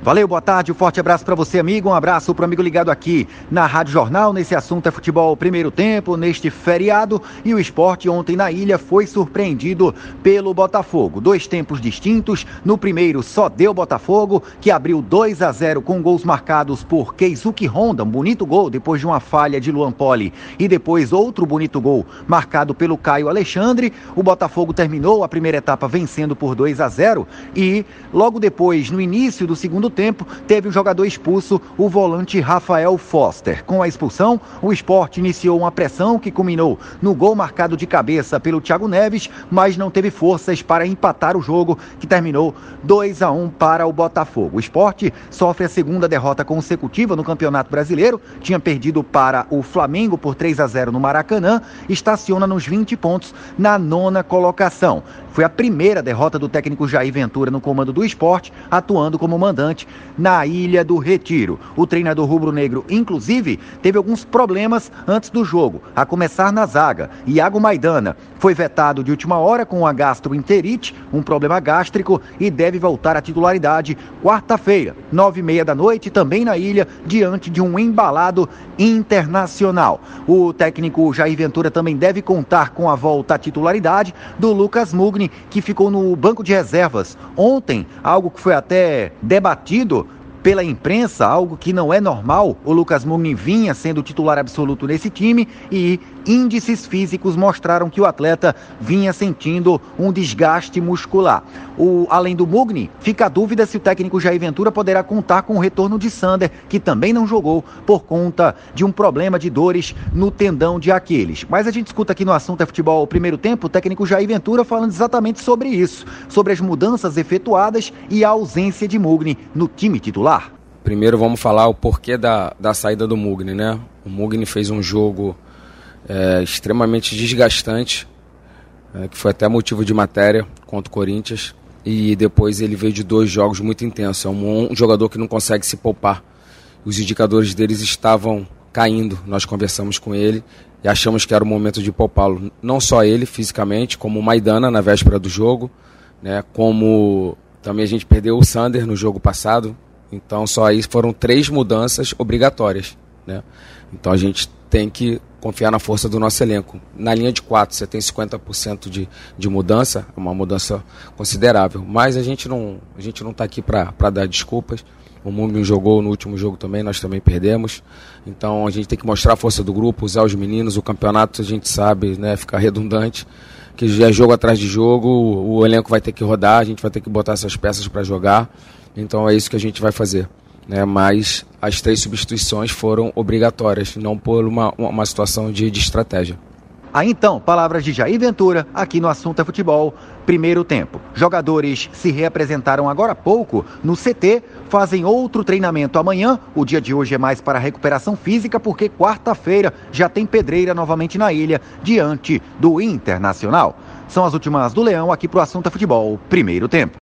Valeu, boa tarde, um forte abraço para você, amigo, um abraço para o amigo ligado aqui na Rádio Jornal, nesse assunto é futebol primeiro tempo, neste feriado, e o Sport ontem na Ilha foi surpreendido pelo Botafogo. 2 tempos distintos, no primeiro só deu Botafogo, que abriu 2-0 com gols marcados por Keisuke Honda, um bonito gol depois de uma falha de Luan Poli, e depois outro bonito gol marcado pelo Caio Alexandre. O Botafogo terminou a primeira etapa vencendo por 2-0 e logo depois, no início do segundo tempo, teve um jogador expulso, o volante Rafael Foster. Com a expulsão, o Sport iniciou uma pressão que culminou no gol marcado de cabeça pelo Thiago Neves, mas não teve forças para empatar o jogo, que terminou 2-1 para o Botafogo. O Sport sofre a segunda derrota consecutiva no Campeonato Brasileiro, tinha perdido para o Flamengo por 3-0 no Maracanã, estaciona nos 20 pontos na 9ª colocação. Foi a primeira derrota do técnico Jair Ventura no comando do Sport, atuando como mandante na Ilha do Retiro. O treinador rubro-negro, inclusive, teve alguns problemas antes do jogo, a começar na zaga. Iago Maidana foi vetado de última hora com uma gastroenterite, um problema gástrico, e deve voltar à titularidade quarta-feira, 9h30 da noite, também na Ilha, diante de um embalado Internacional. O técnico Jair Ventura também deve contar com a volta à titularidade do Lucas Mugni, que ficou no banco de reservas ontem, algo que foi até debatido pela imprensa, algo que não é normal. O Lucas Mugni vinha sendo titular absoluto nesse time e índices físicos mostraram que o atleta vinha sentindo um desgaste muscular. Além do Mugni, fica a dúvida se o técnico Jair Ventura poderá contar com o retorno de Sander, que também não jogou por conta de um problema de dores no tendão de Aquiles. Mas a gente escuta aqui no Assunto é Futebol primeiro tempo o técnico Jair Ventura falando exatamente sobre isso, sobre as mudanças efetuadas e a ausência de Mugni no time titular. Primeiro vamos falar o porquê da saída do Mugni, né? O Mugni fez um jogo extremamente desgastante, que foi até motivo de matéria contra o Corinthians, e depois ele veio de 2 jogos muito intensos. É um jogador que não consegue se poupar. Os indicadores deles estavam caindo. Nós conversamos com ele e achamos que era o momento de poupá-lo. Não só ele fisicamente, como o Maidana na véspera do jogo, né? Como também a gente perdeu o Sander no jogo passado. Então só aí foram 3 mudanças obrigatórias, né? Então a gente tem que confiar na força do nosso elenco. Na linha de 4 você tem 50% de mudança, é uma mudança considerável. Mas a gente não está aqui para dar desculpas. O Mugni jogou no último jogo também, nós também perdemos. Então a gente tem que mostrar a força do grupo, usar os meninos. O campeonato a gente sabe, né, fica redundante, que já é jogo atrás de jogo, o elenco vai ter que rodar, a gente vai ter que botar essas peças para jogar. Então é isso que a gente vai fazer, né? Mas as 3 substituições foram obrigatórias, não por uma situação de estratégia. Aí então, palavras de Jair Ventura aqui no Assunto é Futebol, primeiro tempo. Jogadores se reapresentaram agora há pouco no CT, fazem outro treinamento amanhã. O dia de hoje é mais para recuperação física, porque quarta-feira já tem pedreira novamente na Ilha, diante do Internacional. São as últimas do Leão aqui para o Assunto é Futebol, primeiro tempo.